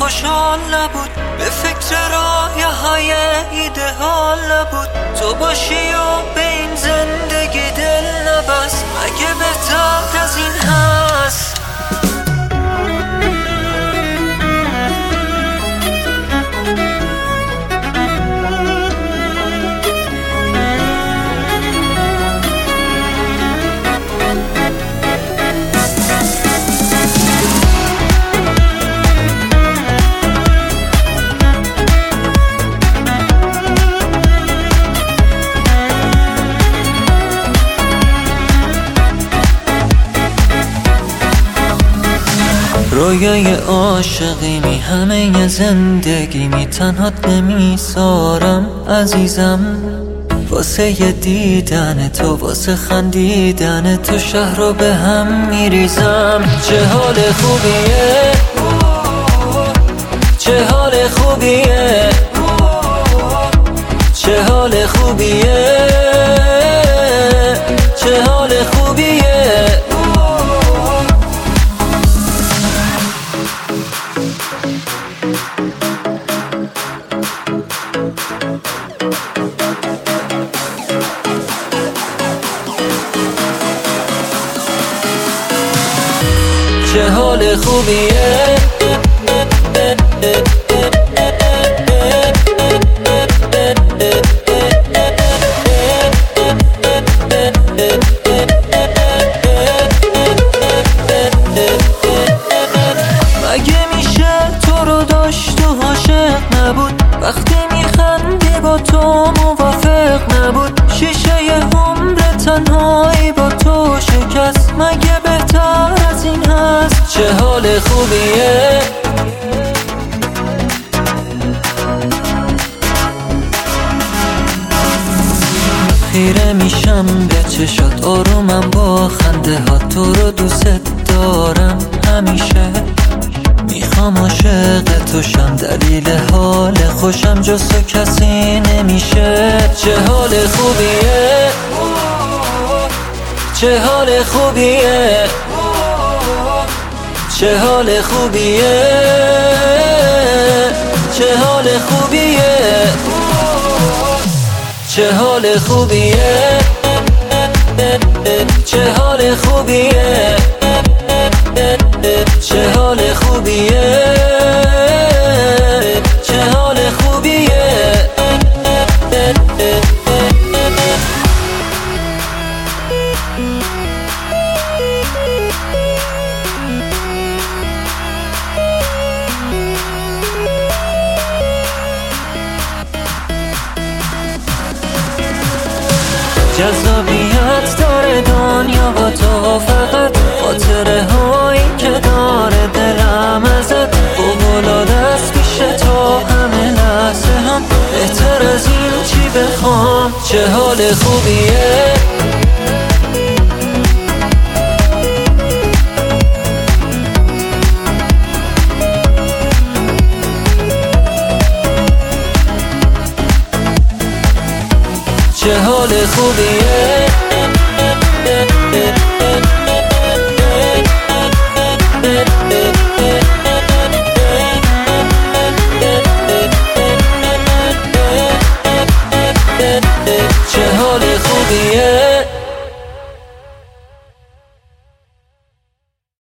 خوشحال نبود، به فکر رایه‌های ایده‌آل نبود. تو باشی و به این زندگی دل نبست، مگه بهتر از این هست؟ رویای عاشقی همه زندگی می تنهات نمیذارم عزیزم، واسه دیدن تو، واسه خندیدن تو شهر رو به هم میریزم. چه حال خوبیه، چه حال خوبیه، چه حال خوبیه، چه حال خوبیه. چه حال خوبیه، مگه میشه تو رو داشت و عاشق نبود؟ وقتی میخندی با تو موافق نبود. شیشه عمر تنهایی با تو شکست، مگه بهتر از این هست؟ چه حال خوبیه، خیره میشم به چشات، آرومم با خنده ها. تو رو دوست دارم همیشه، میخوام عاشق تو شم، دلیل حال خوشم جز تو کسی نمیشه. چه حال خوبیه، چه حال خوبیه، چه حال خوبیه، چه حال خوبیه، چه حال خوبیه، چه حال خوبیه، چه حال خوبیه، چه حال خوبیه. جذابیت داره دنیا با تو، فقط خاطره هایی که داره دلم ازت. فوق‌العاده است پیش تو همه لحظه هم، بهتر از این چی بخوام؟ چه حال خوبیه، چه حال خوبیه.